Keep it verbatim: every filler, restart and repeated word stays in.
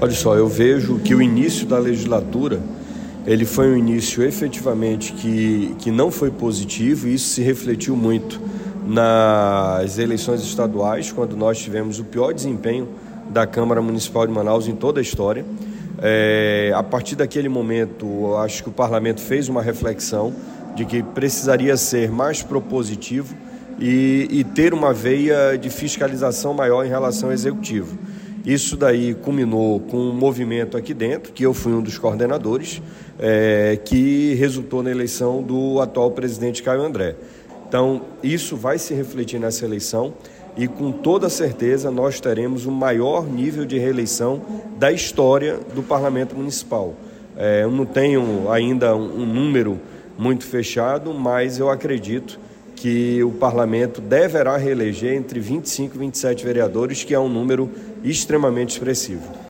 Olha só, eu vejo que o início da legislatura, ele foi um início efetivamente que, que não foi positivo, e isso se refletiu muito nas eleições estaduais, quando nós tivemos o pior desempenho da Câmara Municipal de Manaus em toda a história. É, a partir daquele momento, eu acho que o Parlamento fez uma reflexão de que precisaria ser mais propositivo e, e ter uma veia de fiscalização maior em relação ao Executivo. Isso daí culminou com um movimento aqui dentro, que eu fui um dos coordenadores, é, que resultou na eleição do atual presidente Caio André. Então, isso vai se refletir nessa eleição e, com toda certeza, nós teremos o maior nível de reeleição da história do Parlamento Municipal. É, eu não tenho ainda um, um número muito fechado, mas eu acredito que o Parlamento deverá reeleger entre vinte e cinco e vinte e sete vereadores, que é um número extremamente expressivo.